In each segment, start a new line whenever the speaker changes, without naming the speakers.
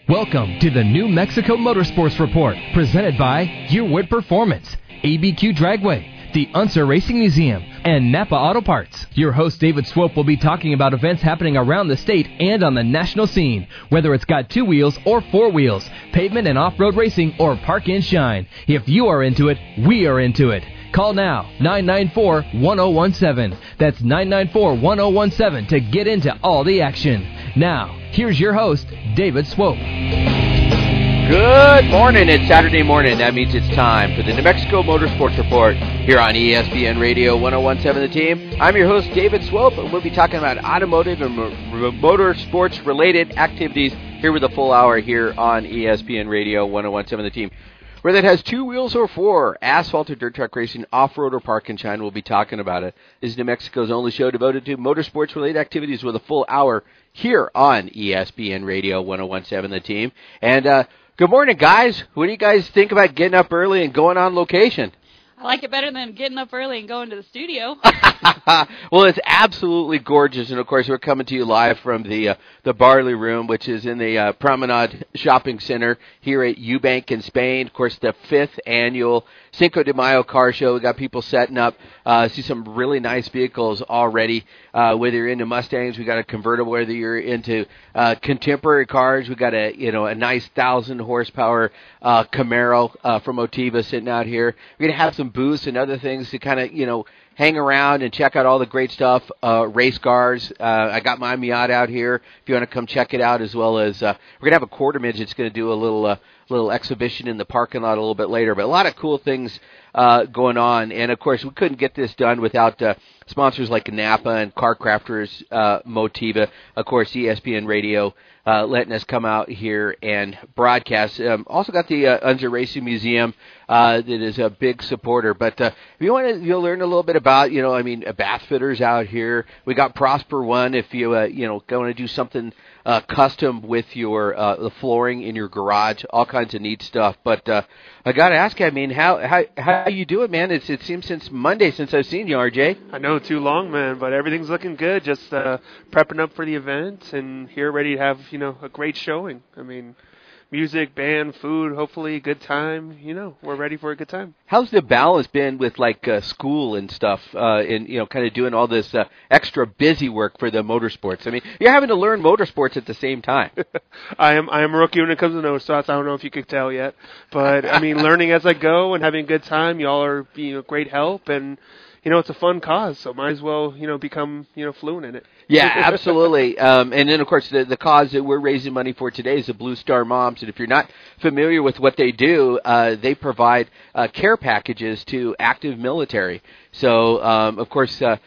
Welcome to the New Mexico Motorsports Report, presented by Yearwood Performance, ABQ Dragway, the Unser Racing Museum, and Napa Auto Parts. Your host, David Swope, will be talking about events happening around the state and on the national scene, whether it's got 2 wheels or 4 wheels, pavement and off-road racing, or park and shine. If you are into it, we are into it. Call now, 994-1017. That's 994-1017 to get into all the action. Now, here's your host, David Swope.
Good morning. It's Saturday morning. That means it's time for the New Mexico Motorsports Report here on ESPN Radio 1017 The Team. I'm your host, David Swope, and we'll be talking about automotive and motorsports-related activities here with a full hour here on ESPN Radio 1017 The Team. Whether it has 2 wheels or 4, asphalt or dirt track racing, off-road or park and shine, we'll be talking about it. This is New Mexico's only show devoted to motorsports-related activities with a full hour here on ESPN Radio 1017 The Team. And good morning, guys. What do you guys think about getting up early and going on location?
I like it better than getting up early and going to the studio.
Well, it's absolutely gorgeous, and of course, we're coming to you live from the Barley Room, which is in the Promenade Shopping Center here at Eubank in Spain. Of course, the 5th annual Cinco de Mayo car show. We got people setting up. See some really nice vehicles already. Whether you're into Mustangs, we got a convertible. Whether you're into contemporary cars, we got a nice 1,000 horsepower Camaro from Motiva sitting out here. We're gonna have some booths and other things to kind of hang around and check out all the great stuff, race cars. I got my Miata out here if you want to come check it out, as well as we're going to have a quarter midget that's going to do a little exhibition in the parking lot a little bit later. But a lot of cool things going on. And, of course, we couldn't get this done without sponsors like Napa and Car Crafters, Motiva, of course, ESPN Radio, letting us come out here and broadcast. Also got the Unser Racing Museum that is a big supporter. But if you want to learn a little bit about, bath fitters out here, we got Prosper One if you, want to do something custom with your the flooring in your garage, all kinds of neat stuff. But I got to ask you, how you doing, man? It seems since Monday since I've seen you, RJ.
I know, too long, man, but everything's looking good. Just prepping up for the event and here ready to have, a great showing. Music, band, food, hopefully good time. We're ready for a good time.
How's the balance been with school and stuff, and kind of doing all this extra busy work for the motorsports? You're having to learn motorsports at the same time.
I am a rookie when it comes to motorsports. I don't know if you could tell yet, but learning as I go and having a good time. Y'all are great help, and it's a fun cause, so might as well become fluent in it.
Yeah, absolutely. And then, of course, the cause that we're raising money for today is the Blue Star Moms. And if you're not familiar with what they do, they provide care packages to active military. So, of course, I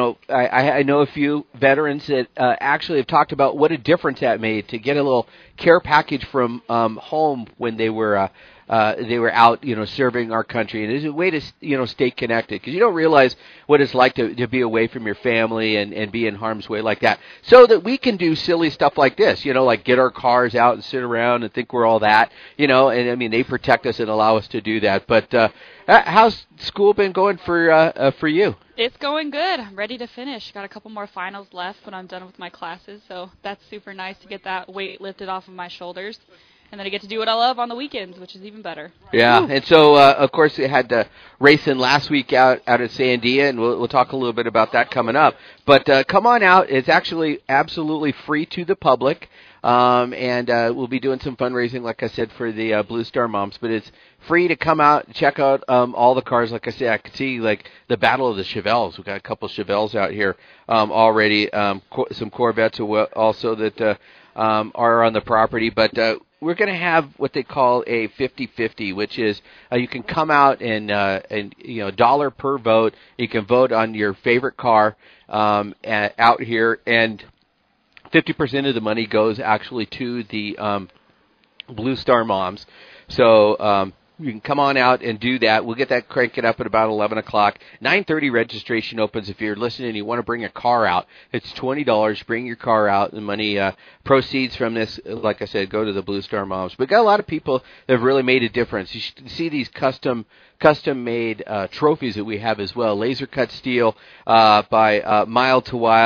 know a few veterans that actually have talked about what a difference that made to get a little care package from home when they were out, serving our country. And it's a way to, stay connected, because you don't realize what it's like to be away from your family and be in harm's way like that, so that we can do silly stuff like this, like get our cars out and sit around and think we're all that, and they protect us and allow us to do that. But how's school been going for you?
It's going good. I'm ready to finish. Got a couple more finals left when I'm done with my classes, so that's super nice to get that weight lifted off of my shoulders. And then I get to do what I love on the weekends, which is even better.
Yeah, and so, of course, we had racing last week out at Sandia, and we'll talk a little bit about that coming up. But come on out. It's actually absolutely free to the public, and we'll be doing some fundraising, like I said, for the Blue Star Moms. But it's free to come out and check out all the cars. Like I said, I could see, the Battle of the Chevelles. We've got a couple Chevelles out here already, some Corvettes also that are on the property. But we're going to have what they call a 50-50, which is you can come out and $1 per vote. You can vote on your favorite car out here, and 50% of the money goes actually to the Blue Star Moms. So you can come on out and do that. We'll get that cranking up at about 11 o'clock. 9:30 registration opens. If you're listening and you want to bring a car out, it's $20. Bring your car out. The money proceeds from this, like I said, go to the Blue Star Moms. We've got a lot of people that have really made a difference. You should see these custom-made trophies that we have as well. Laser cut steel by Mild to Wild.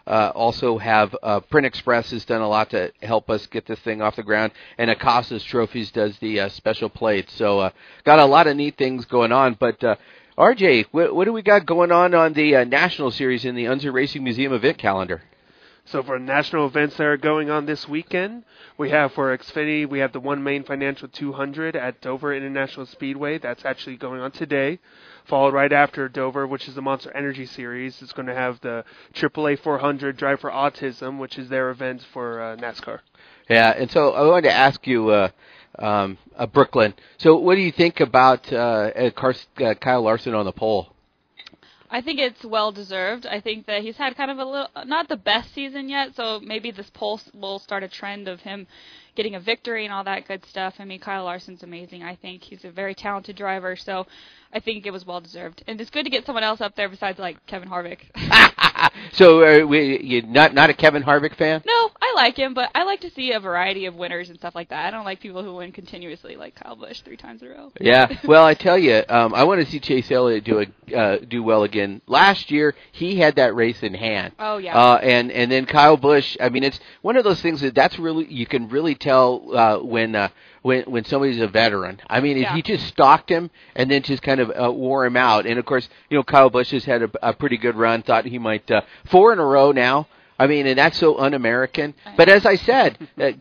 also have Print Express has done a lot to help us get this thing off the ground, and Acosta's Trophies does the special plates. So got a lot of neat things going on. But RJ, what do we got going on the National Series in the Unser Racing Museum event calendar?
So for national events that are going on this weekend, we have for Xfinity, we have the One Main Financial 200 at Dover International Speedway. That's actually going on today. Followed right after Dover, which is the Monster Energy Series. It's going to have the AAA 400 Drive for Autism, which is their event for NASCAR.
Yeah, and so I wanted to ask you, Brooklyn, so what do you think about Kyle Larson on the pole?
I think it's well-deserved. I think that he's had kind of a little, not the best season yet, so maybe this poll will start a trend of him getting a victory and all that good stuff. I mean, Kyle Larson's amazing. I think he's a very talented driver, so I think it was well-deserved. And it's good to get someone else up there besides, like, Kevin Harvick.
So you're not a Kevin Harvick fan?
No, I like him, but I like to see a variety of winners and stuff like that. I don't like people who win continuously, like Kyle Busch 3 times in a row.
Yeah, well, I tell you, I want to see Chase Elliott do well again. Last year, he had that race in hand.
Oh, yeah.
And then Kyle Busch, I mean, it's one of those things that's really, you can really tell when somebody's a veteran. I mean, he just stalked him and then just kind of wore him out. And, of course, Kyle Busch has had a pretty good run, thought he might 4 in a row now. I mean, and that's so un-American. But as I said,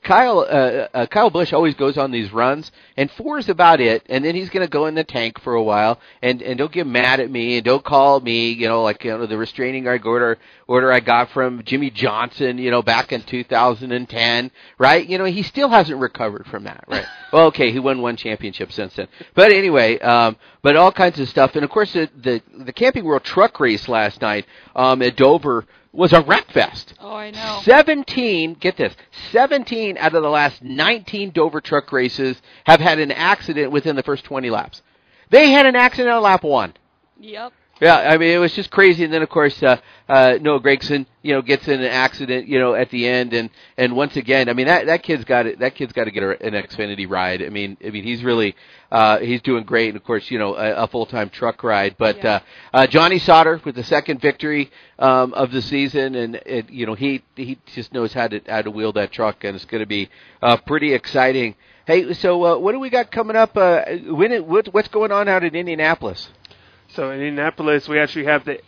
Kyle Busch always goes on these runs, and 4 is about it. And then he's going to go in the tank for a while, and don't get mad at me, and don't call me, the restraining order I got from Jimmy Johnson, back in 2010, right? He still hasn't recovered from that, right? Well, okay, he won 1 championship since then. But anyway, but all kinds of stuff. And of course, the Camping World Truck Race last night at Dover was a wreck fest.
Oh, I know.
17 out of the last 19 Dover truck races have had an accident within the first 20 laps. They had an accident on lap 1.
Yep.
Yeah, I mean, it was just crazy. And then, of course, Noah Gragson, gets in an accident, at the end. And once again, I mean, that kid's got to get an Xfinity ride. I mean, he's really, he's doing great. And of course, a full-time truck ride. But, Johnny Sauter with the second victory, of the season. And, he just knows how to wheel that truck. And it's going to be, pretty exciting. Hey, so, what do we got coming up? What's going on out in Indianapolis?
So in Indianapolis, we actually have the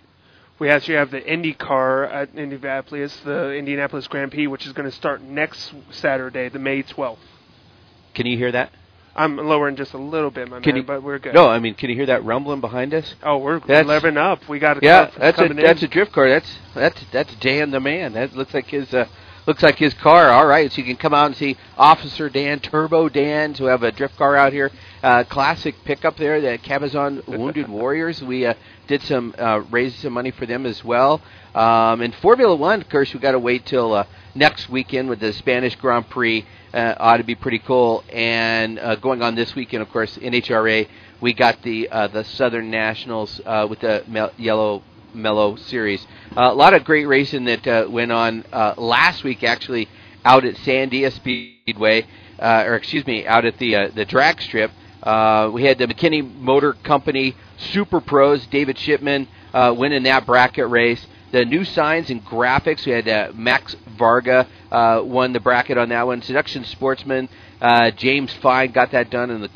IndyCar at Indianapolis, the Indianapolis Grand Prix, which is going to start next Saturday, the May 12th.
Can you hear that?
I'm lowering just a little bit, but we're good.
No, I mean, can you hear that rumbling behind us?
Oh, we're revving up. We got
that's a drift car. That's Dan the man. That looks like his car. All right, so you can come out and see Officer Dan, Turbo Dan, who have a drift car out here. Classic pickup there, the Cabazon Wounded Warriors. We did raised some money for them as well. And Formula One, of course, we got to wait till next weekend with the Spanish Grand Prix. Ought to be pretty cool. And going on this weekend, of course, NHRA, we got the Southern Nationals with the Yellow Mellow Series. A lot of great racing that went on last week, actually, out at Sandia Speedway, out at the drag strip. We had the McKinney Motor Company Super Pros, David Shipman winning that bracket race. The new signs and graphics, we had Max Varga won the bracket on that one. Seduction Sportsman, James Fine got that done in the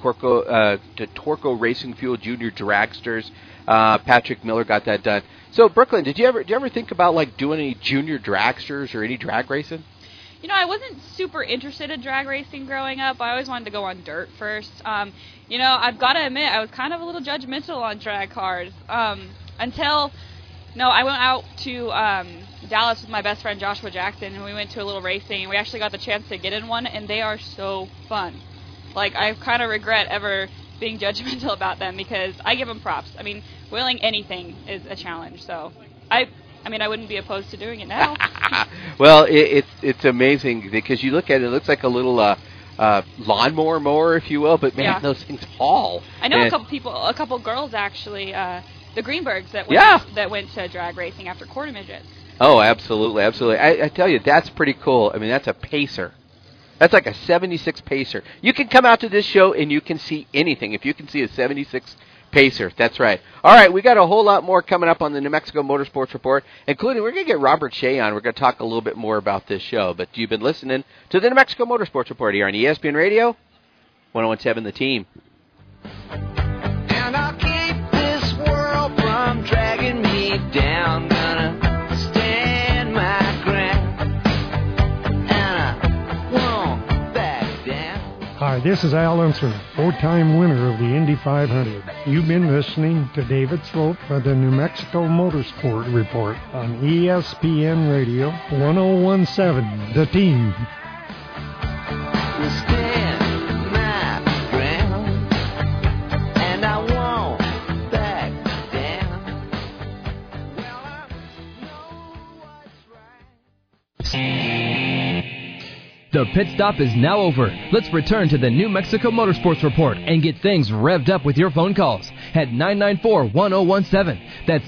Torco Racing Fuel Junior Dragsters. Patrick Miller got that done. So, Brooklyn, did you ever think about like doing any junior dragsters or any drag racing?
I wasn't super interested in drag racing growing up. I always wanted to go on dirt first. I've got to admit, I was kind of a little judgmental on drag cars until I went out to Dallas with my best friend Joshua Jackson, and we went to a little racing, and we actually got the chance to get in one, and they are so fun. Like, I kind of regret ever being judgmental about them because I give them props. I mean, wheeling anything is a challenge, so I wouldn't be opposed to doing it now.
Well, it's amazing because you look at it, it looks like a little lawnmower mower, if you will, but man, those things haul.
I know a couple girls actually, the Greenbergs that went to drag racing after quarter midgets.
Oh, absolutely. I tell you, that's pretty cool. I mean, that's a pacer. That's like a 76 pacer. You can come out to this show and you can see anything. If you can see a 76 Pacer, that's right. All right, we got a whole lot more coming up on the New Mexico Motorsports Report, including we're going to get Robert Shea on. We're going to talk a little bit more about this show. But you've been listening to the New Mexico Motorsports Report here on ESPN Radio, 101.7 The Team.
And I'll keep this world from dragging me down. Gonna stand my ground, and I won't back down.
Hi, this is Al Unser, 4-time winner of the Indy 500. You've been listening to David Swope for the New Mexico Motorsport Report on ESPN Radio 101.7 The Team.
Stand my ground, and I won't back down. Well, I know what's right.
The pit stop is now over. Let's return to the New Mexico Motorsports Report and get things revved up with your phone calls at 994-1017. That's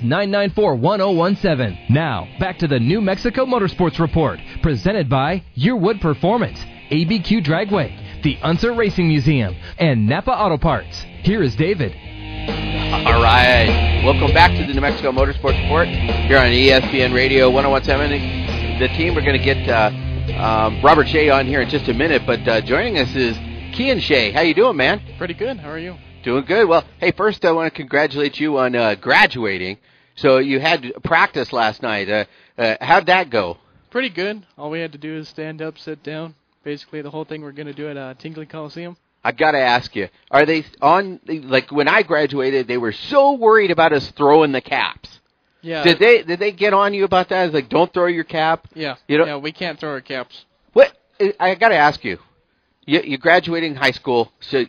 994-1017. Now, back to the New Mexico Motorsports Report, presented by Yearwood Performance, ABQ Dragway, the Unser Racing Museum, and Napa Auto Parts. Here is David.
All right. Welcome back to the New Mexico Motorsports Report here on ESPN Radio 101.7. The Team, we're going to get Robert Shea on here in just a minute, but joining us is Kean Shea. How you doing, man?
Pretty good. How are you?
Doing good. Well, hey, first I want to congratulate you on graduating. So you had practice last night. How'd that go?
Pretty good. All we had to do is stand up, sit down. Basically, the whole thing we're going to do at Tingley Coliseum.
I got to ask you, are they on, like when I graduated, they were so worried about us throwing the caps.
Yeah.
Did they get on you about that? It's like, don't throw your cap?
Yeah.
You know,
yeah, we can't throw our caps.
What? I got to ask you. You're graduating high school, so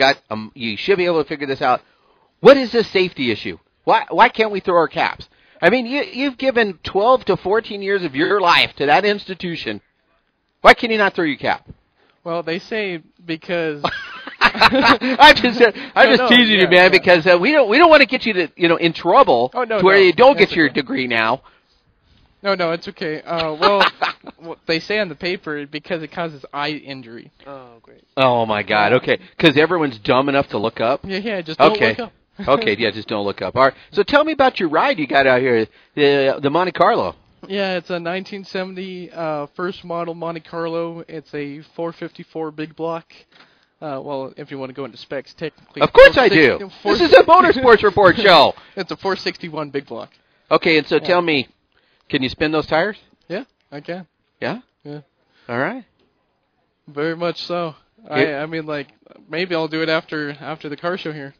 you should be able to figure this out. What is this safety issue? Why can't we throw our caps? I mean, you've given 12 to 14 years of your life to that institution. Why can you not throw your cap?
Well, they say because
I'm just teasing you, man, because we don't want to get you to in trouble to where you don't get your degree now.
No, it's okay. Well, they say on the paper because it causes eye injury.
Oh, great.
Oh my God. Okay, because everyone's dumb enough to look up.
Yeah, just don't look up.
Okay, yeah, just don't look up. All right. So tell me about your ride you got out here, the Monte Carlo.
Yeah, it's a 1970 first model Monte Carlo. It's a 454 big block. Well, if you want to go into specs, technically.
Of course I do. This is a Motorsports Report show.
It's a 461 big block.
Okay, and so tell me, can you spin those tires?
Yeah, I can.
Yeah?
Yeah.
All right.
Very much so. I mean, like, maybe I'll do it after the car show here.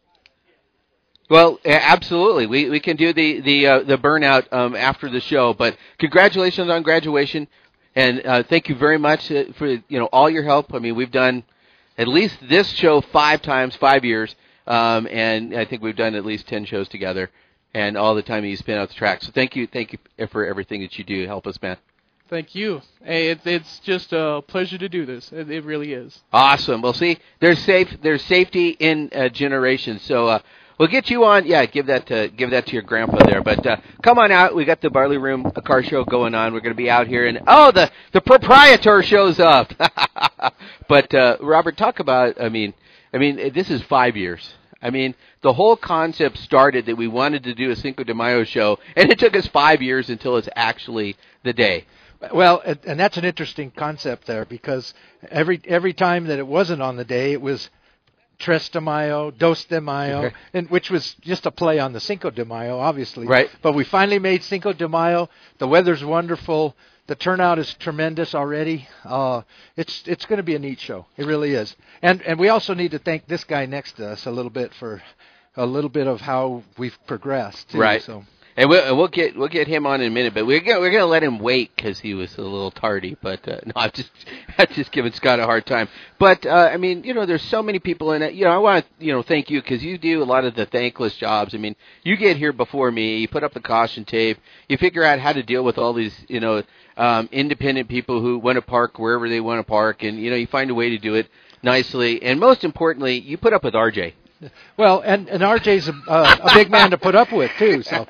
Well, absolutely. We can do the burnout after the show. But congratulations on graduation, and thank you very much for all your help. I mean, we've done at least this show 5 times, 5 years, and I think we've done at least 10 shows together, and all the time you spend out the track. So thank you for everything that you do to help us, man.
Thank you. Hey, it's just a pleasure to do this. It really is.
Awesome. Well, see, there's safety in generations. So. We'll get you on. Yeah, give that to your grandpa there. But come on out. We got the Barley Room car show going on. We're going to be out here, and the proprietor shows up. But Robert, talk about. I mean, this is 5 years. I mean, the whole concept started that we wanted to do a Cinco de Mayo show, and it took us 5 years until it's actually the day.
Well, and that's an interesting concept there because every time that it wasn't on the day, it was Tres de Mayo, Dos de Mayo,
okay.
and which was just a play on the Cinco de Mayo, obviously.
Right.
But we finally made Cinco de Mayo. The weather's wonderful. The turnout is tremendous already. It's going to be a neat show. It really is. And we also need to thank this guy next to us a little bit for a little bit of how we've progressed, too.
Right.
So.
And we'll get him on in a minute, but we're gonna let him wait because he was a little tardy. But no, I'm just giving Scott a hard time. But I mean, there's so many people in it. I want to thank you because you do a lot of the thankless jobs. I mean, you get here before me, you put up the caution tape, you figure out how to deal with all these independent people who want to park wherever they want to park, and you find a way to do it nicely. And most importantly, you put up with RJ.
Well, and RJ's a big man to put up with too. So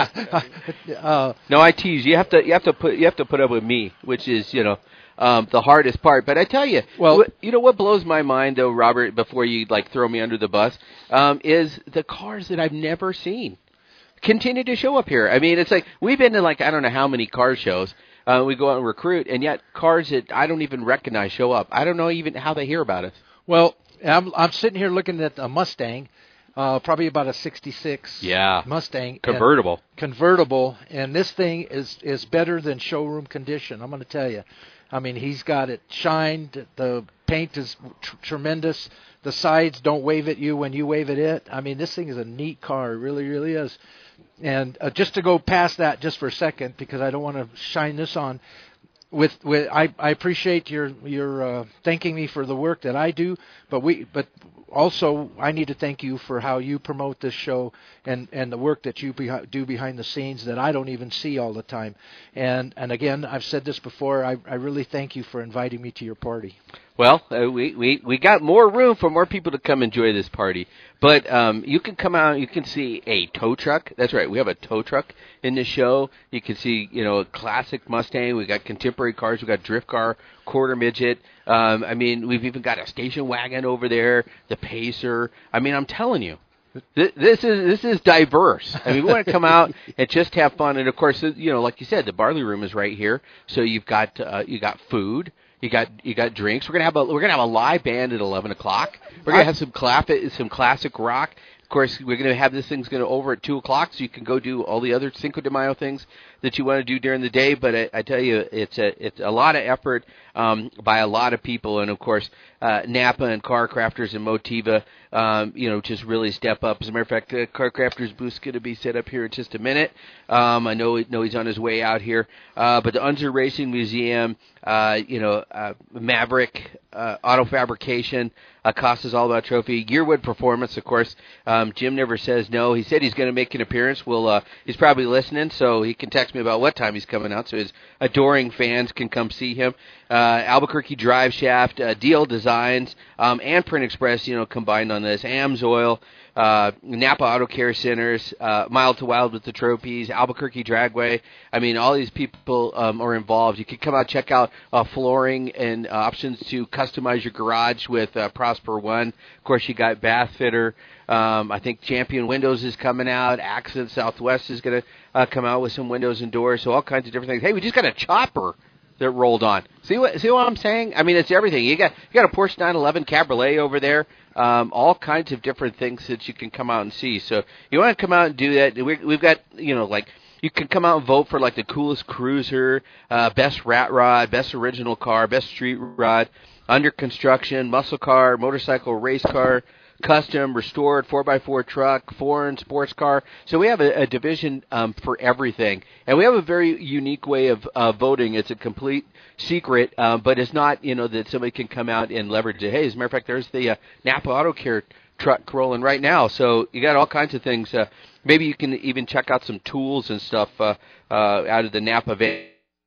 no, I tease. You have to put up with me, which is the hardest part. But I tell you, what blows my mind though, Robert, before you throw me under the bus, is the cars that I've never seen continue to show up here. I mean, it's like we've been to I don't know how many car shows. We go out and recruit, and yet cars that I don't even recognize show up. I don't know even how they hear about us.
Well, I'm sitting here looking at a Mustang, probably about a 66 Mustang. Convertible, and this thing is better than showroom condition, I'm going to tell you. I mean, he's got it shined, the paint is tremendous, the sides don't wave at you when you wave at it. I mean, this thing is a neat car, it really, really is. And just to go past that just for a second, because I don't want to shine this on, I appreciate your thanking me for the work that I do, but also I need to thank you for how you promote this show and the work that you do behind the scenes that I don't even see all the time. And again, I've said this before, I really thank you for inviting me to your party.
Well, we got more room for more people to come enjoy this party. But you can come out, you can see a tow truck. That's right, we have a tow truck in the show. You can see, a classic Mustang. We got contemporary cars. We got drift car, quarter midget. I mean, we've even got a station wagon over there, the Pacer. I mean, I'm telling you, this is diverse. I mean, we want to come out and just have fun. And of course, like you said, the Barley Room is right here. So you've got food. You got drinks. We're gonna have a live band at 11 o'clock. We're gonna have some classic rock. Of course, we're gonna have this thing's gonna over at 2 o'clock, so you can go do all the other Cinco de Mayo things that you want to do during the day. But I tell you, it's a lot of effort by a lot of people, and of course, Napa and Car Crafters and Motiva, just really step up. As a matter of fact, Car Crafters booth's going to be set up here in just a minute. I know he's on his way out here. But the Unser Racing Museum, Maverick Auto Fabrication, Costa's All About Trophy, Yearwood Performance, of course. Jim never says no. He said he's going to make an appearance. He's probably listening, so he can text me about what time he's coming out, so his adoring fans can come see him. Albuquerque Drive Shaft, DL Designs, and Print Express, combined on this. AMSOIL, Napa Auto Care Centers, Mild to Wild with the Trophies, Albuquerque Dragway. I mean, all these people are involved. You can come out, check out flooring and options to customize your garage with Prosper One. Of course, you got Bath Fitter. I think Champion Windows is coming out. Accent Southwest is going to come out with some windows and doors. So all kinds of different things. Hey, we just got a chopper that rolled on. See what I'm saying? I mean, it's everything. You got a Porsche 911 Cabriolet over there. All kinds of different things that you can come out and see. So you want to come out and do that. We've got, you can come out and vote for the coolest cruiser, best rat rod, best original car, best street rod, under construction, muscle car, motorcycle, race car, custom, restored, 4x4 truck, foreign, sports car. So we have a division for everything. And we have a very unique way of voting. It's a complete secret, but it's not, that somebody can come out and leverage it. Hey, as a matter of fact, there's the Napa Auto Care truck rolling right now. So you got all kinds of things. Maybe you can even check out some tools and stuff out of the Napa van.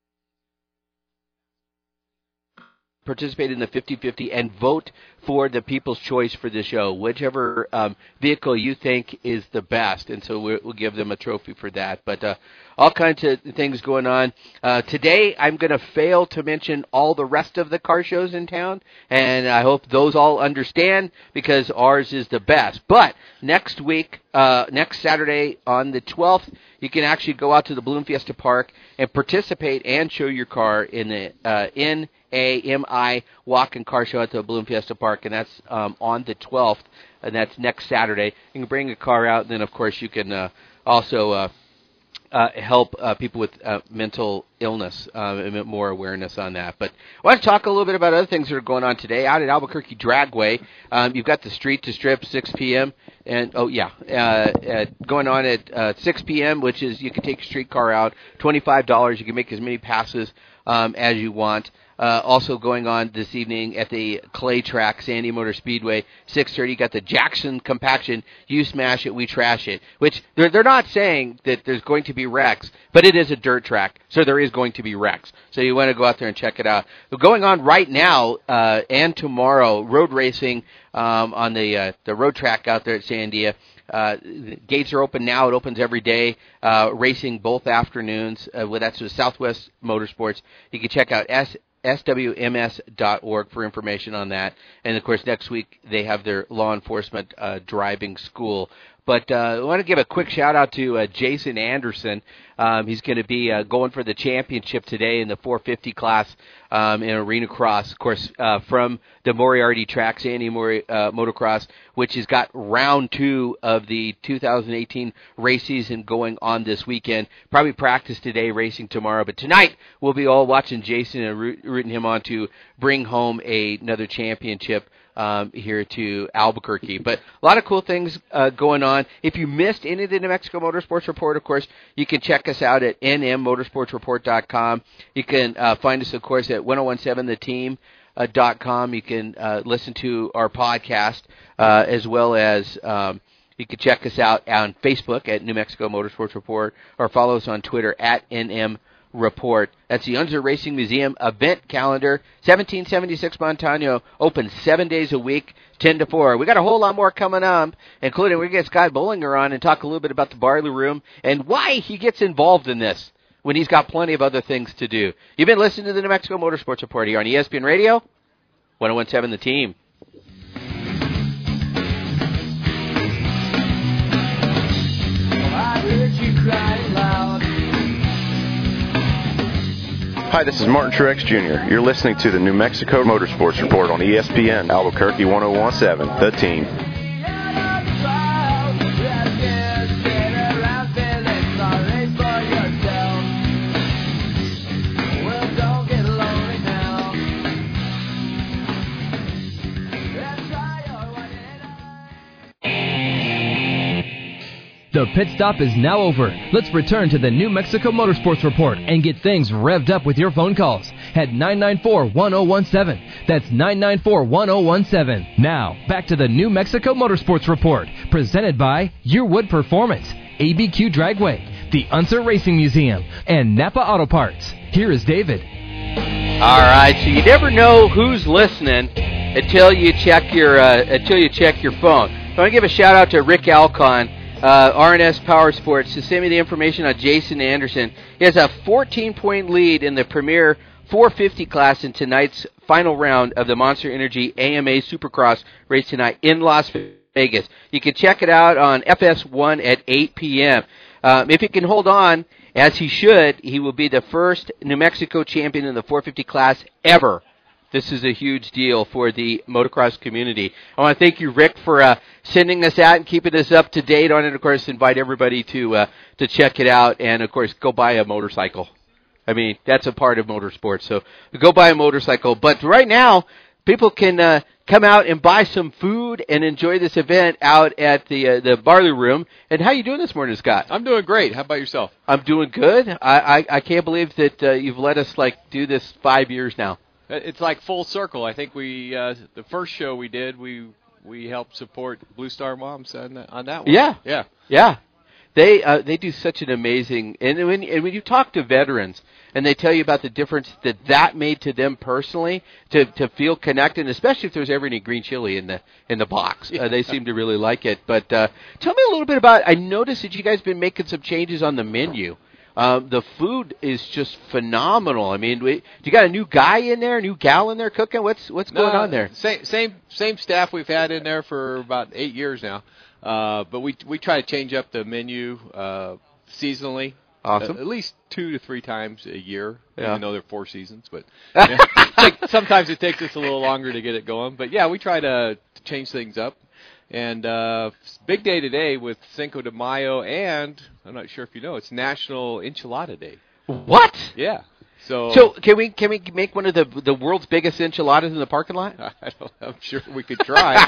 Participate in the 50-50 and vote for the People's Choice for the show, whichever vehicle you think is the best. And so we'll give them a trophy for that. But all kinds of things going on. Today, I'm going to fail to mention all the rest of the car shows in town, and I hope those all understand because ours is the best. But next week, next Saturday on the 12th, you can actually go out to the Balloon Fiesta Park and participate and show your car in the NAMI Walk and Car Show at the Balloon Fiesta Park, and that's on the 12th, and that's next Saturday. You can bring a car out, and then, of course, you can also help people with mental illness and more awareness on that. But I want to talk a little bit about other things that are going on today. Out at Albuquerque Dragway, you've got the Street to Strip, 6 p.m., and going on at 6 p.m., which is you can take your streetcar out, $25. You can make as many passes as you want. Also going on this evening at the Clay Track, Sandy Motor Speedway, 6:30. Got the Jackson Compaction. You smash it, we trash it. Which they're not saying that there's going to be wrecks, but it is a dirt track, so there is going to be wrecks. So you want to go out there and check it out. But going on right now and tomorrow, road racing on the road track out there at Sandia. The gates are open now. It opens every day. Racing both afternoons. That's with Southwest Motorsports. You can check out swms.org for information on that. And, of course, next week they have their law enforcement driving school. But I want to give a quick shout-out to Jason Anderson. He's going to be going for the championship today in the 450 class in Arena Cross, of course, from the Moriarty track, Sandy Motocross, which has got round 2 of the 2018 race season going on this weekend. Probably practice today, racing tomorrow. But tonight we'll be all watching Jason and rooting him on to bring home another championship here to Albuquerque. But a lot of cool things going on. If you missed any of the New Mexico Motorsports Report, of course, you can check us out at nmmotorsportsreport.com. You can find us, of course, at 1017theteam.com. You can listen to our podcast as well as you can check us out on Facebook at New Mexico Motorsports Report or follow us on Twitter at NM Report. That's the Unser Racing Museum event calendar. 1776 Montano, open 7 days a week, 10 to 4. We got a whole lot more coming up, including we get Scott Bollinger on and talk a little bit about the Barley Room and why he gets involved in this when he's got plenty of other things to do. You've been listening to the New Mexico Motorsports Report here on ESPN Radio, 1017 The Team.
I heard you crying loud.
Hi, this is Martin Truex Jr. You're listening to the New Mexico Motorsports Report on ESPN Albuquerque 1017, The Team.
The pit stop is now over. Let's return to the New Mexico Motorsports Report and get things revved up with your phone calls at 994-1017. That's 994-1017. Now, back to the New Mexico Motorsports Report, presented by Yearwood Performance, ABQ Dragway, the Unser Racing Museum, and Napa Auto Parts. Here is David.
All right, so you never know who's listening until you check your phone. So I want to give a shout out to Rick Alcon. RNS Power Sports to send me the information on Jason Anderson. He has a 14-point lead in the Premier 450 class in tonight's final round of the Monster Energy AMA Supercross race tonight in Las Vegas. You can check it out on FS1 at 8 p.m. If he can hold on, as he should, he will be the first New Mexico champion in the 450 class ever. This is a huge deal for the motocross community. I want to thank you, Rick, for sending us out and keeping us up to date on it. Of course, invite everybody to check it out and, of course, go buy a motorcycle. I mean, that's a part of motorsports. So go buy a motorcycle. But right now, people can come out and buy some food and enjoy this event out at the Barley Room. And how you doing this morning, Scott?
I'm doing great. How about yourself?
I'm doing good. I can't believe that you've let us do this 5 years now.
It's like full circle. I think we the first show we did, we helped support Blue Star Moms on that one.
Yeah. They do such an amazing, and when you talk to veterans and they tell you about the difference that made to them personally, to feel connected, especially if there's ever any green chili in the box, they seem to really like it. But tell me a little bit about. I noticed that you guys been making some changes on the menu. The food is just phenomenal. I mean, you got a new guy in there, a new gal in there cooking? What's going on there?
Same staff we've had in there for about 8 years now. But we try to change up the menu seasonally.
Awesome.
At least 2 to 3 times a year,
yeah.
even though they're 4 seasons. But sometimes it takes us a little longer to get it going. But yeah, we try to change things up. And big day today with Cinco de Mayo, and I'm not sure if you know, it's National Enchilada Day.
What?
Yeah. So
can we make one of the world's biggest enchiladas in the parking lot?
I'm sure we could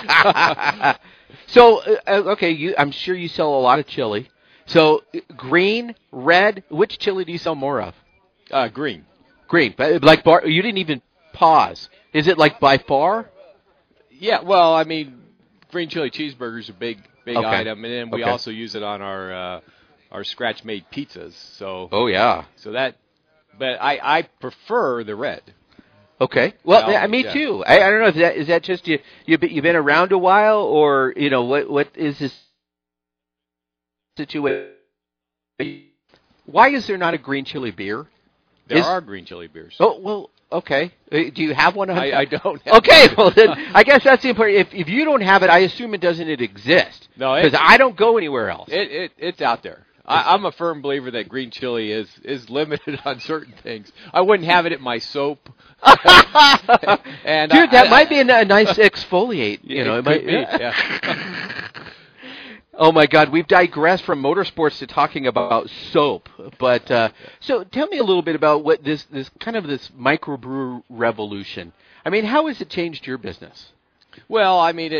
try.
So okay, I'm sure you sell a lot of chili. So green, red, which chili do you sell more of?
Green.
Green, but like you didn't even pause. Is it like by far?
Yeah, well, I mean, green chili cheeseburgers are a big
Okay.
item, and then we
Okay.
also use it on our scratch-made pizzas. So
Oh yeah.
so that, but I prefer the red.
Okay. Well,
Well,
me
yeah.
too. I don't know if is that just you've been around a while, or what is this situation? Why is there not a green chili beer?
There are green chili beers.
Oh well. Okay. Do you have one?
I don't have
Okay. Well, then I guess that's the important. If you don't have it, I assume it doesn't exist.
No,
because I don't go anywhere else.
It's out there. I'm a firm believer that green chili is limited on certain things. I wouldn't have it at my soap. And
Dude, that might be a nice exfoliate.
It
might
could be. Yeah.
Oh my God, we've digressed from motorsports to talking about soap. But so tell me a little bit about what this kind of this microbrew revolution. I mean, how has it changed your business?
Well, I mean,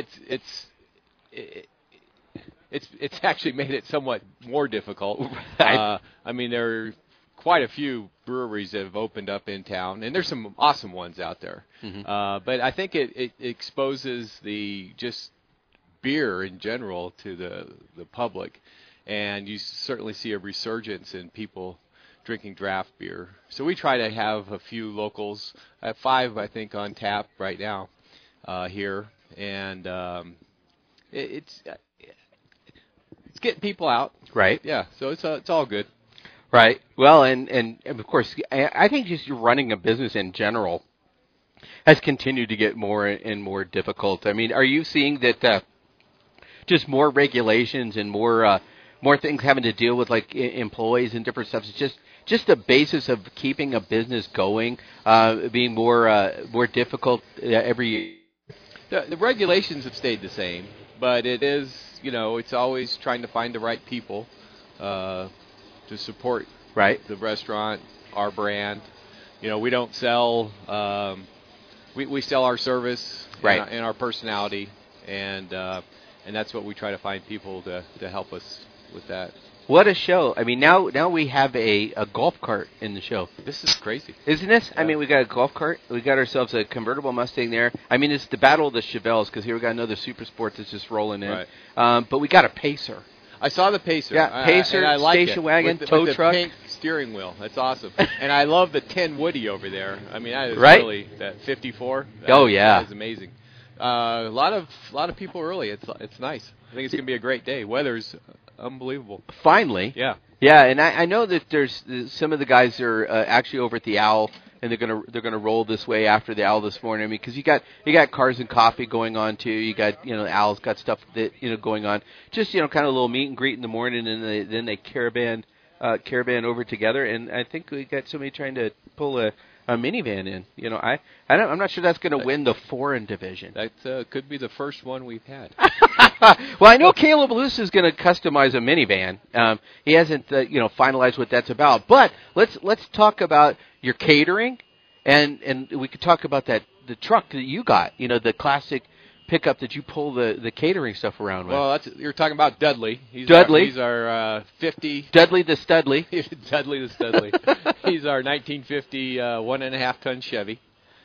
it's actually made it somewhat more difficult. I mean, there are quite a few breweries that have opened up in town, and there's some awesome ones out there.
Mm-hmm.
But I think it exposes the just beer in general to the public, and you certainly see a resurgence in people drinking draft beer. So we try to have a few locals, at 5 I think on tap right now here, and it's getting people out.
Right.
Yeah, so it's all good.
Right. Well, and of course, I think just running a business in general has continued to get more and more difficult. I mean, are you seeing that just more regulations and more things having to deal with like employees and different stuff? It's just the basis of keeping a business going being more difficult every year.
The regulations have stayed the same, but it is, it's always trying to find the right people to support the restaurant, our brand. We don't sell, we sell our service and our personality, and that's what we try to find people to help us with that.
What a show. I mean, now we have a golf cart in the show.
This is crazy.
Isn't this?
Yeah.
I mean, we got a golf cart. We got ourselves a convertible Mustang there. I mean, it's the battle of the Chevelles because here we got another super sport that's just rolling in.
Right.
But we got a Pacer.
I saw the Pacer.
Yeah, Pacer,
I like
station
it.
wagon,
with
tow
the
truck.
pink steering wheel. That's awesome. And I love the 10 Woody over there. I mean, that is
Right?
really that 54.
Yeah.
That is amazing. A lot of people early. It's nice. I think it's going to be a great day. Weather's unbelievable.
Finally.
Yeah.
Yeah, and I know that there's some of the guys are actually over at the Owl, and they're gonna roll this way after the Owl this morning. I mean, because you got Cars and Coffee going on too. You got the Owl's got stuff that going on. Just kind of a little meet and greet in the morning, and then they caravan over together. And I think we got somebody trying to pull a minivan in. I'm not sure that's going to win the foreign division.
That could be the first one we've had.
Well, I know Caleb Luce is going to customize a minivan. He hasn't, finalized what that's about. But let's talk about your catering, and we could talk about the truck that you got. The classic pickup that you pull the catering stuff around with.
Well, you're talking about Dudley. He's
Dudley.
Our 50.
Dudley the Studley.
Dudley the Studley. He's our 1950 1.5-ton Chevy.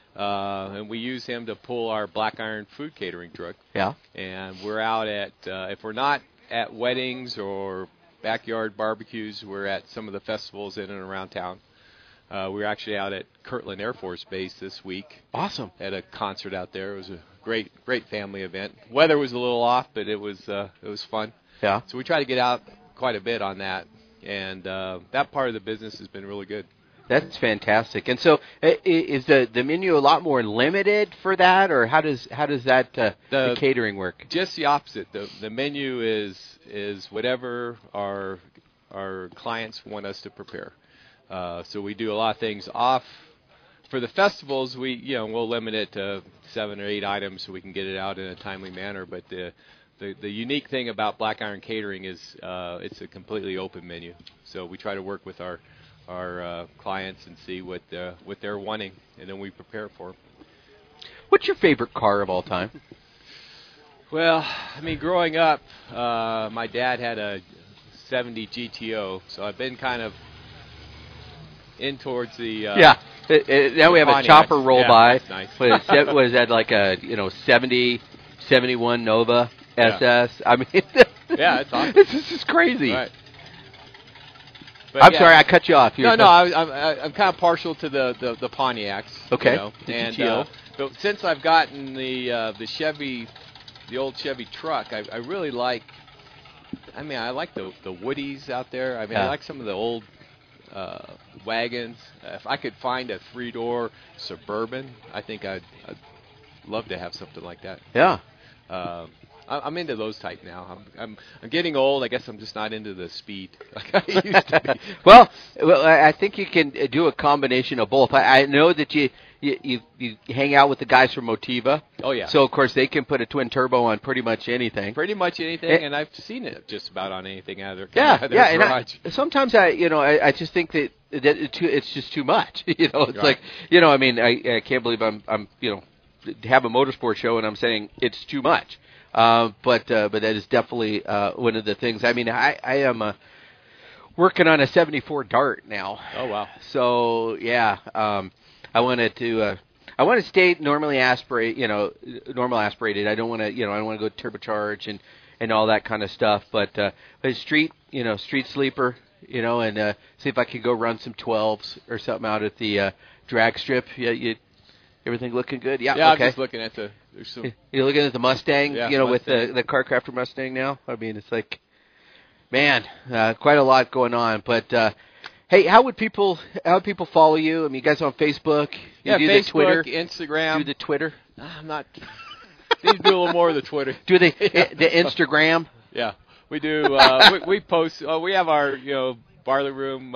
And we use him to pull our Black Iron food catering truck.
Yeah.
And we're out at, if we're not at weddings or backyard barbecues, we're at some of the festivals in and around town. We were actually out at Kirtland Air Force Base this week.
Awesome.
At a concert out there. It was a great family event. Weather was a little off, but it was fun.
Yeah.
So we try to get out quite a bit on that, and that part of the business has been really good.
That's fantastic. And so, is the menu a lot more limited for that, or how does that the catering work?
Just the opposite. The menu is whatever our clients want us to prepare. So we do a lot of things off. For the festivals, we'll limit it to 7 or 8 items so we can get it out in a timely manner. But the unique thing about Black Iron Catering is it's a completely open menu. So we try to work with our clients and see what they're wanting, and then we prepare for them.
What's your favorite car of all time?
Well, I mean, growing up, my dad had a 70 GTO, so I've been kind of in towards the
Now we have a
Pontiacs.
chopper roll
Yeah,
by.
that's nice.
Was that like a 70, 71 Nova SS? I mean,
Yeah, it's awesome.
This is crazy.
Right. But
I'm
yeah.
sorry, I cut you off.
No, I'm kind of partial to the Pontiacs.
Okay.
You know,
The
and
GTO.
but since I've gotten the Chevy, the old Chevy truck, I really like. I mean, I like the Woodies out there. I mean, I like some of the old wagons. If I could find a 3-door Suburban, I think I'd love to have something like that.
Yeah.
I'm into those type now. I'm getting old. I guess I'm just not into the speed like I used to be.
Well, I think you can do a combination of both. I know that you hang out with the guys from Motiva.
Oh yeah.
So of course they can put a twin turbo on pretty much anything.
Pretty much anything, and I've seen it just about on anything out of their
Yeah.
garage.
And sometimes I just think that it's just too much. It's
Right.
like I mean I can't believe I'm have a motorsport show and I'm saying it's too much. But that is definitely one of the things. I mean, I am working on a 74 Dart now.
Oh wow!
So yeah, I wanted to stay normally normal aspirated. I don't want to I don't want to go turbocharge and all that kind of stuff. But street sleeper, and see if I could go run some 12s or something out at the drag strip. Yeah, everything looking good. Yeah.
Yeah,
okay.
I'm just looking at there's some.
You're looking at the Mustang,
Yeah,
with the Car Crafter Mustang now. I mean, it's like, man, quite a lot going on. But hey, how would people follow you? I mean, you guys on Facebook? You do
Facebook,
the Twitter,
Instagram.
do the Twitter.
I'm not. Need to do a little more of the Twitter.
Do the Instagram?
Yeah, we do. We post. We have our Barley Room,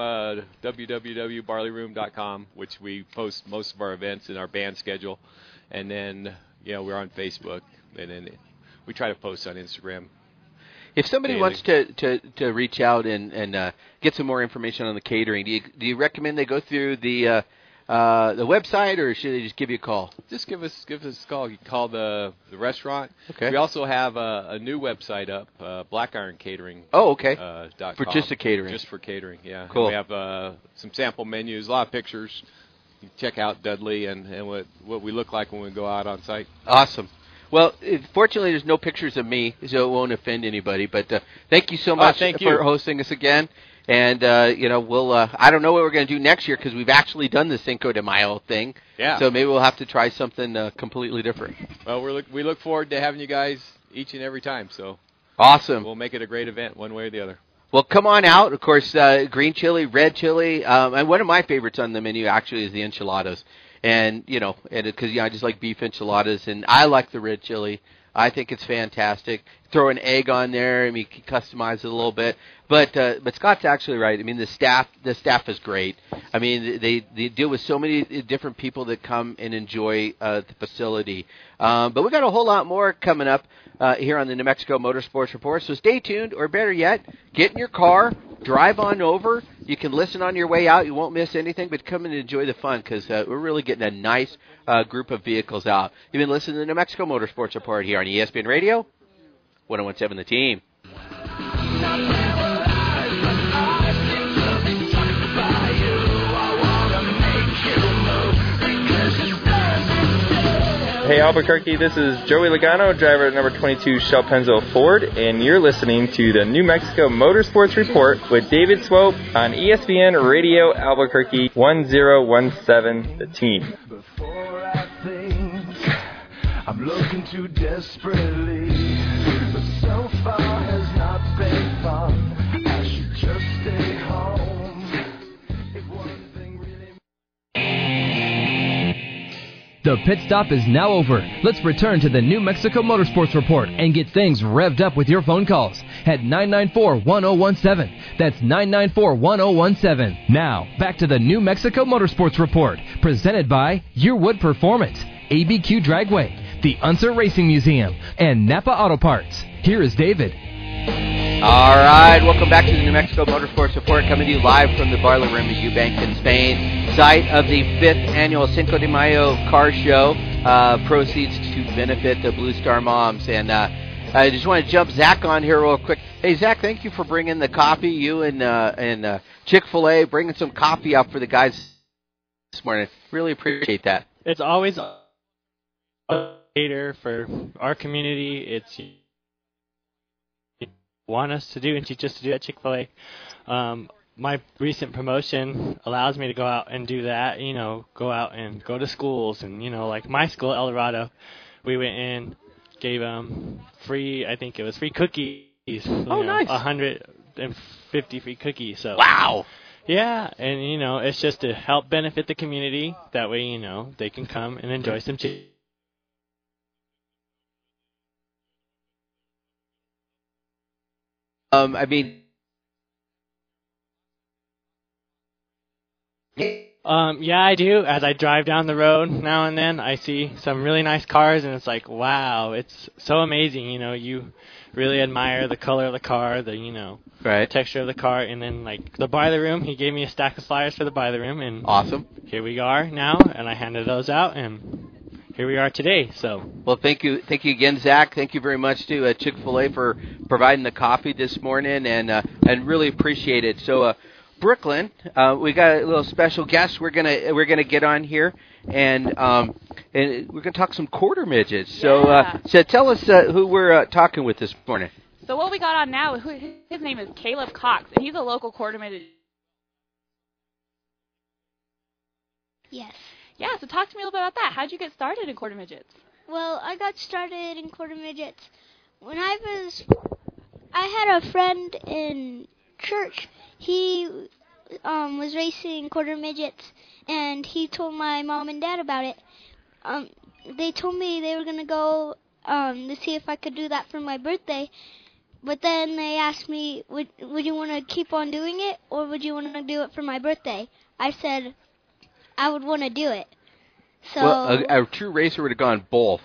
www.barleyroom.com, which we post most of our events in our band schedule, and then we're on Facebook, and then we try to post on Instagram.
If somebody wants to reach out and get some more information on the catering, do you recommend they go through the website, or should they just give you a call?
Just give us a call. You can call the restaurant.
Okay.
We also have a new website up, Black Iron Catering.
Oh, okay.
.com.
For just the catering.
Just for catering, yeah.
Cool.
And we have some sample menus, a lot of pictures. You can check out Dudley and what we look like when we go out on site.
Awesome. Well, fortunately, there's no pictures of me, so it won't offend anybody. But thank you so much for hosting us again. And, we'll I don't know what we're going to do next year because we've actually done the Cinco de Mayo thing.
Yeah.
So maybe we'll have to try something completely different.
Well, we look forward to having you guys each and every time. So
awesome.
We'll make it a great event one way or the other.
Well, come on out. Of course, green chili, red chili. And one of my favorites on the menu actually is the enchiladas. And, because I just like beef enchiladas, and I like the red chili. I think it's fantastic. Throw an egg on there. I mean, you can customize it a little bit. But Scott's actually right. I mean, the staff is great. I mean, they deal with so many different people that come and enjoy the facility. But we got a whole lot more coming up here on the New Mexico Motorsports Report. So stay tuned, or better yet, get in your car, drive on over. You can listen on your way out. You won't miss anything, but come and enjoy the fun because we're really getting a nice group of vehicles out. You've been listening to the New Mexico Motorsports Report here on ESPN Radio, 101.7 The Team.
Hey Albuquerque, this is Joey Logano, driver at number 22 Shell Penzo Ford, and you're listening to the New Mexico Motorsports Report with David Swope on ESPN Radio Albuquerque 1017 The Team.
Before I think I'm looking too desperately, but so far has not been fun. I should just stay home. If one thing really...
The pit stop is now over. Let's return to the New Mexico Motorsports Report and get things revved up with your phone calls at 994-1017. That's 994-1017. Now, back to the New Mexico Motorsports Report, presented by Yearwood Performance, ABQ Dragway, the Unser Racing Museum, and Napa Auto Parts. Here is David.
All right, welcome back to the New Mexico Motorsports Report, coming to you live from the Barley Room at Eubank in Spain, site of the 5th annual Cinco de Mayo car show. Proceeds to benefit the Blue Star Moms. And I just want to jump Zach on here real quick. Hey, Zach, thank you for bringing the coffee. You and Chick-fil-A bringing some coffee out for the guys this morning. Really appreciate that.
It's always a motivator for our community. It's want us to do and teach us to do at Chick-fil-A. My recent promotion allows me to go out and do that, go out and go to schools. And, like my school, El Dorado, we went in, gave them free cookies.
Oh, nice.
150 free cookies. So
wow.
Yeah, and, it's just to help benefit the community. That way, they can come and enjoy some chicken. Yeah, I do. As I drive down the road now and then, I see some really nice cars, and it's like, wow, it's so amazing. You really admire the color of the car, the
right.
texture of the car, and then like the buy the room. He gave me a stack of flyers for the buy the room, and
awesome.
Here we are now, and I handed those out, and here we are today. So
well, thank you again, Zach. Thank you very much to Chick-fil-A for providing the coffee this morning, and really appreciate it. So. Brooklyn, we got a little special guest. We're gonna get on here, and we're gonna talk some quarter midgets. So tell us who we're talking with this morning.
So what we got on now, his name is Caleb Cox, and he's a local quarter midget.
Yes.
Yeah. So talk to me a little bit about that. How'd you get started in quarter midgets?
Well, I got started in quarter midgets when I had a friend in church. He was racing quarter midgets, and he told my mom and dad about it. They told me they were going to go to see if I could do that for my birthday, but then they asked me, would you want to keep on doing it, or would you want to do it for my birthday? I said I would want to do it. So
well, a true racer would have gone both.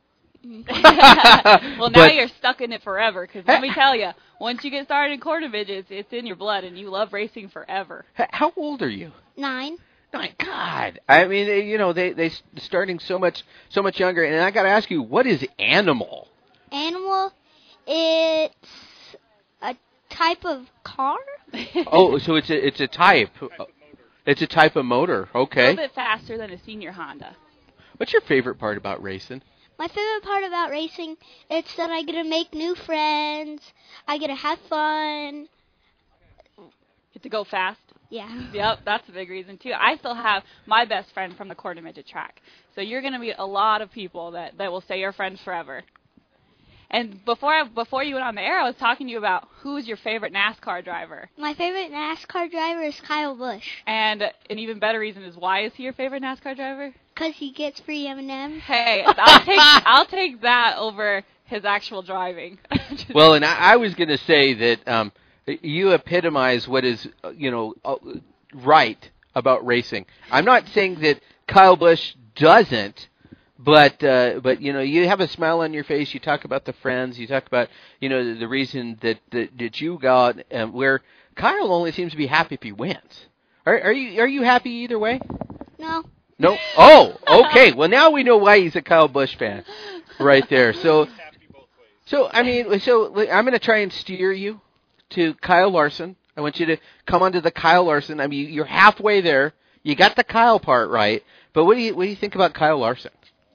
Well, now you're stuck in it forever, because let me tell you, once you get started in quarter midgets, it's in your blood, and you love racing forever.
How old are you?
9.
God, I mean, they starting so much younger, and I got to ask you, what is Animal?
Animal, it's a type of car.
Oh, so it's a type. It's a type of motor. Okay.
A little bit faster than a senior Honda.
What's your favorite part about racing?
My favorite part about racing is that I get to make new friends. I get to have fun.
Get to go fast.
Yeah.
Yep, that's a big reason too. I still have my best friend from the quarter midget track. So you're going to meet a lot of people that will stay your friends forever. And before you went on the air, I was talking to you about who's your favorite NASCAR driver.
My favorite NASCAR driver is Kyle Busch.
And an even better reason is, why is he your favorite NASCAR driver?
Because he gets free M&Ms.
Hey, I'll take that over his actual driving.
Well, and I was going to say that you epitomize what is right about racing. I'm not saying that Kyle Busch doesn't. But you have a smile on your face. You talk about the friends. You talk about the reason that you got, where Kyle only seems to be happy if he wins. Are you happy either way?
No.
No. Oh, okay. Well, now we know why he's a Kyle Busch fan, right there. So I'm going to try and steer you to Kyle Larson. I want you to come onto the Kyle Larson. I mean, you're halfway there. You got the Kyle part right. But what do you think about Kyle Larson?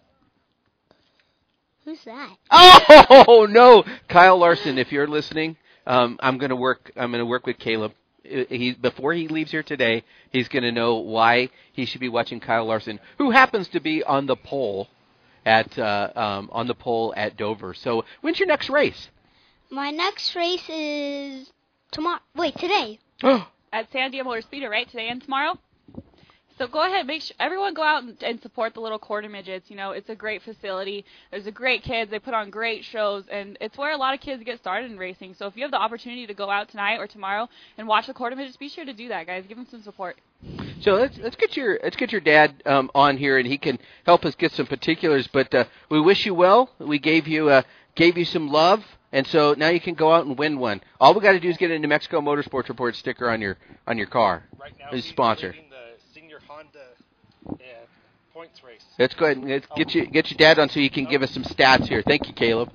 Who's that?
Oh no, Kyle Larson. If you're listening, I'm going to work with Caleb. Before he leaves here today, he's going to know why he should be watching Kyle Larson, who happens to be on the pole at Dover. So, when's your next race?
My next race is today.
At Sandia Motor Speedway, right? Today and tomorrow. So go ahead, make sure everyone go out and support the little quarter midgets. It's a great facility. There's a great kids. They put on great shows, and it's where a lot of kids get started in racing. So if you have the opportunity to go out tonight or tomorrow and watch the quarter midgets, be sure to do that, guys. Give them some support.
So let's get your dad on here, and he can help us get some particulars. But we wish you well. We gave you some love, and so now you can go out and win one. All we got to do is get a New Mexico Motorsports Report sticker on your car.
Right now,
as a sponsor.
Honda points race.
Let's go ahead and get your dad on so you can give us some stats here. Thank you, Caleb.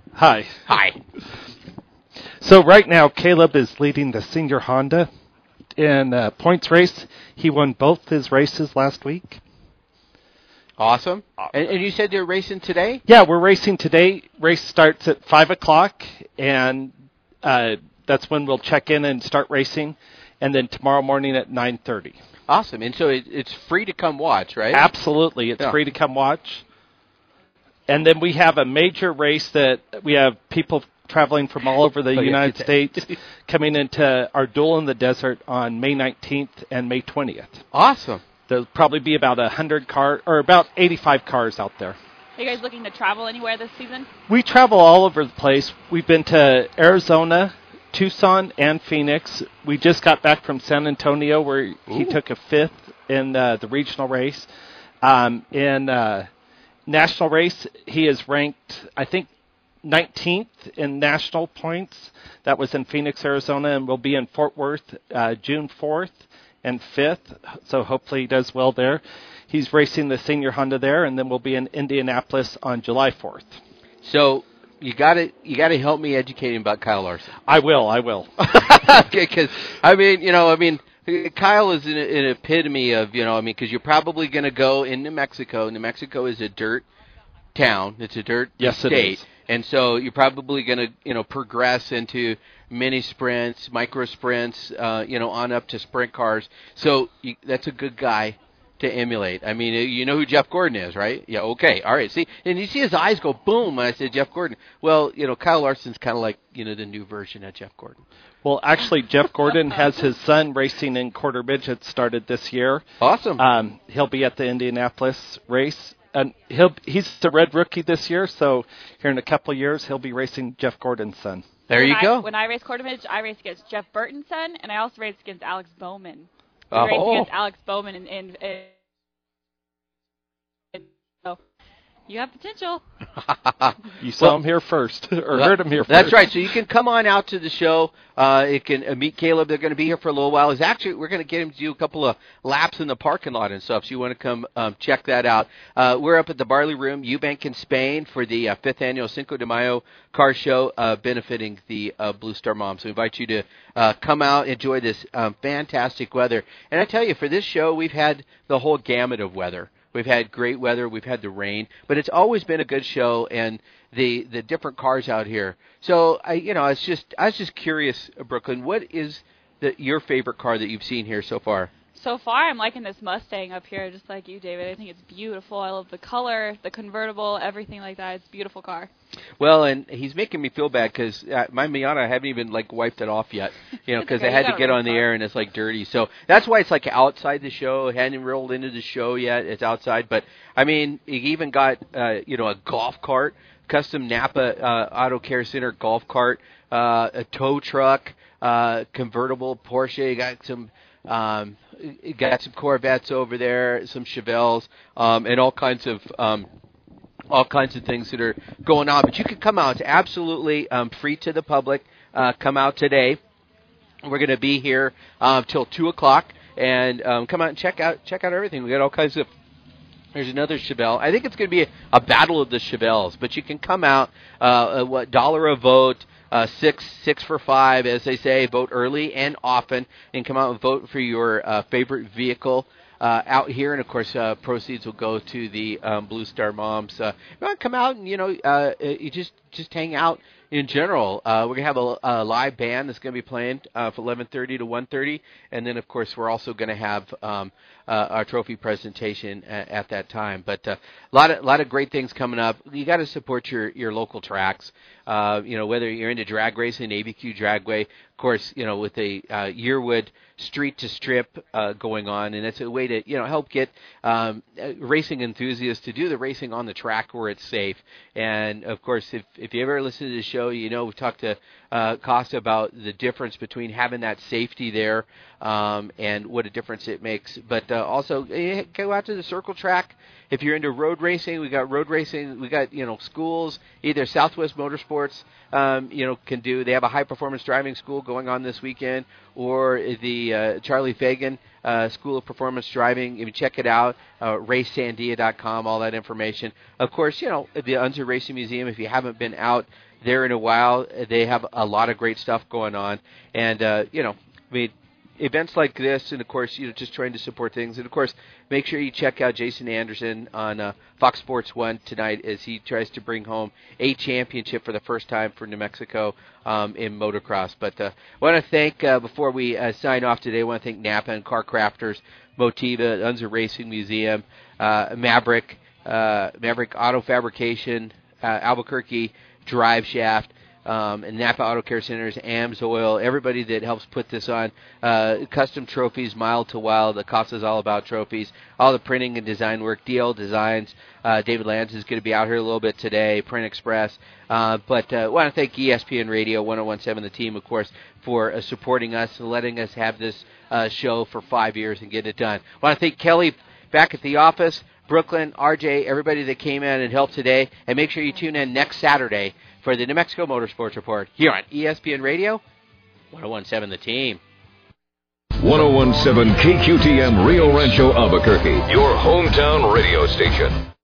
Hi.
Hi.
So right now, Caleb is leading the senior Honda first in points race. He won both his races last week.
Awesome. And you said they're racing today?
Yeah, we're racing today. Race starts at 5 o'clock, and that's when we'll check in and start racing, and then tomorrow morning at 9:30.
Awesome. And so it's free to come watch, right?
Absolutely. It's free to come watch. And then we have a major race that we have people traveling from all over the United States coming into our Duel in the Desert on May 19th and May 20th.
Awesome.
There'll probably be about 100 cars, or about 85 cars out there.
Are you guys looking to travel anywhere this season?
We travel all over the place. We've been to Arizona, Tucson, and Phoenix. We just got back from San Antonio, where he took a 5th in the regional race. In national race, he is ranked, I think, 19th in national points. That was in Phoenix, Arizona, and will be in Fort Worth June 4th and 5th. So hopefully he does well there. He's racing the senior Honda there, and then we'll be in Indianapolis on July 4th.
So you got to help me educate him about Kyle Larson.
I will.
Okay, because Kyle is an epitome of, because you're probably going to go in New Mexico. New Mexico is a dirt town. It's a dirt state.
It is.
And so you're probably going to, progress into mini sprints, micro sprints, on up to sprint cars. So that's a good guy to emulate. I mean, you know who Jeff Gordon is, right? Yeah, okay. All right. See, and you see his eyes go boom when I said Jeff Gordon. Well, Kyle Larson's kind of like, the new version of Jeff Gordon.
Well, actually, Jeff Gordon has his son racing in quarter midget started this year.
Awesome.
He'll be at the Indianapolis race. And he's the red rookie this year, so here in a couple of years, he'll be racing Jeff Gordon's son.
There you go.
When I race quarter midget, I race against Jeff Burton's son, and I also race against Alex Bowman. I race against Alex Bowman, and so you have potential.
You saw him here first, or heard him here first.
That's right. So you can come on out to the show. You can meet Caleb. They're going to be here for a little while. We're going to get him to do a couple of laps in the parking lot and stuff. So you want to come check that out. We're up at the Barley Room, Eubank in Spain, for the 5th annual Cinco de Mayo car show, benefiting the Blue Star Moms. So we invite you to come out, enjoy this fantastic weather. And I tell you, for this show, we've had the whole gamut of weather. We've had great weather. We've had the rain, but it's always been a good show, and the different cars out here. So I was just curious, Brooklyn, what is your favorite car that you've seen here so far?
So far, I'm liking this Mustang up here, just like you, David. I think it's beautiful. I love the color, the convertible, everything like that. It's a beautiful car.
Well, and he's making me feel bad because my Miata, I haven't even wiped it off yet, because I had to get on the air and it's dirty. So that's why it's outside the show. It hadn't rolled into the show yet. It's outside, but I mean, you even got a golf cart, custom Napa Auto Care Center golf cart, a tow truck, convertible Porsche. You got some. You got some Corvettes over there, some Chevelles, and all kinds of things that are going on. But you can come out. It's absolutely free to the public. Come out today. We're going to be here till 2 o'clock, and come out and check out everything. We got all kinds of. There's another Chevelle. I think it's going to be a battle of the Chevelles, but you can come out. $1 a vote. 6 for 5, as they say. Vote early and often, and come out and vote for your favorite vehicle out here. And of course, proceeds will go to the Blue Star Moms. You want to come out and you just hang out. In general, we're going to have a live band that's going to be playing from 11:30 to 1:30, and then of course we're also going to have our trophy presentation at that time. But a lot of great things coming up. You got to support your local tracks. Whether you're into drag racing, ABQ Dragway, of course, with the Yearwood Street to Strip going on, and it's a way to help get racing enthusiasts to do the racing on the track where it's safe. And of course, if you ever listen to the show, we talked to Costa about the difference between having that safety there and what a difference it makes. But also, go out to the circle track. If you're into road racing, we got road racing. We got schools. Either Southwest Motorsports, can do. They have a high performance driving school going on this weekend, or the Charlie Fagan School of Performance Driving. If you check it out, racesandia.com, all that information. Of course, the Unser Racing Museum. If you haven't been out there in a while, they have a lot of great stuff going on. And events like this, and of course, just trying to support things. And of course, make sure you check out Jason Anderson on Fox Sports 1 tonight as he tries to bring home a championship for the first time for New Mexico in motocross. But I want to thank, before we sign off today, I want to thank Napa and Car Crafters, Motiva, Unser Racing Museum, Maverick Auto Fabrication, Albuquerque Drive Shaft, and Napa Auto Care Centers, AMSOIL, everybody that helps put this on. Custom Trophies, Mile to Wild, the cost is all about trophies. All the printing and design work, DL Designs. David Lanz is going to be out here a little bit today, Print Express. But I want to thank ESPN Radio 1017, the team, of course, for supporting us and letting us have this show for 5 years and get it done. I want to thank Kelly back at the office, Brooklyn, RJ, everybody that came in and helped today. And make sure you tune in next Saturday for the New Mexico Motorsports Report here on ESPN Radio 1017, the team.
1017 KQTM Rio Rancho Albuquerque, your hometown radio station.